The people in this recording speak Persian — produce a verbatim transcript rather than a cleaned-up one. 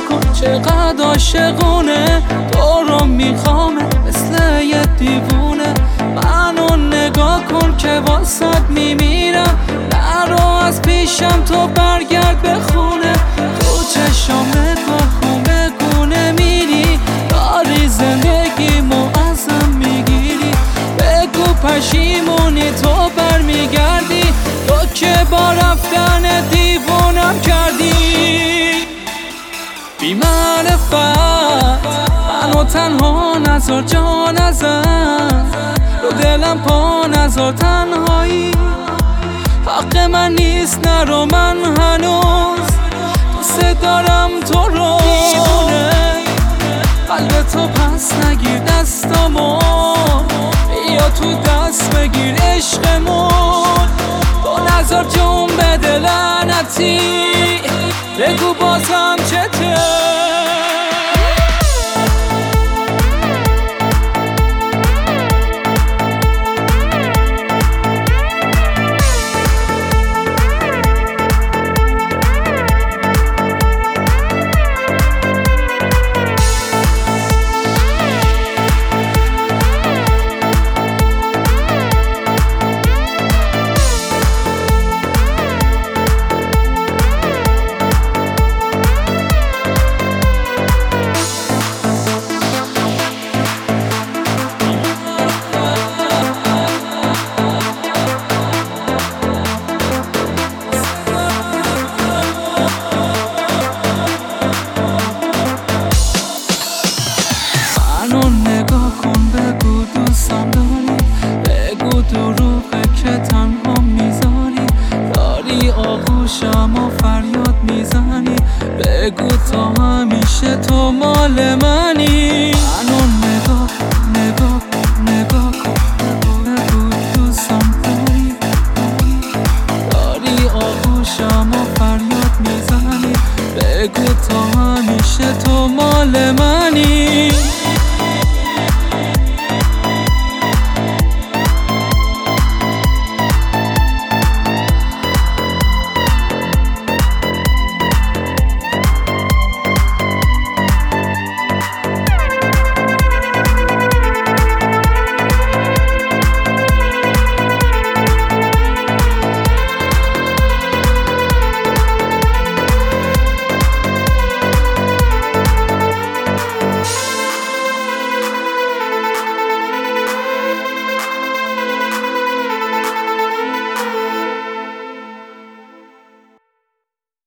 کن چقدر عاشقونه، تو رو میخوامه مثل یه دیوونه. منو نگاه کن که واسد میمیرم، نرو از پیشم تو برگرد به خونه. تو چشام نگاه کن بگو نمیری، داری زندگیمو ازم میگیری. بگو پشیمونی تو برمیگردی، تو که با رفتن دیوونم کردی. بی معرفت منو تنها نذار جان ازم، رو دلم پا نذار تنهایی. حق من نیست نرو من هنوز دوست دارم تو رو. قلب تو پس نگیر دستامو، بیا تو دست بگیر عشقمون. تو نذار جون بده لعنتی، بگو بازم چته. منو نگاه کن بگو دوستم داری، بگو دروغه که تنها میذاری. داری آغوشم و فریاد میزنی، بگو تا همیشه تو مال منی. منو نگاه کن نگاه کن نگاه کن بگو دوستم داری، داری آغوشم و فریاد میزنی. بگو تا همیشه تو مال منی.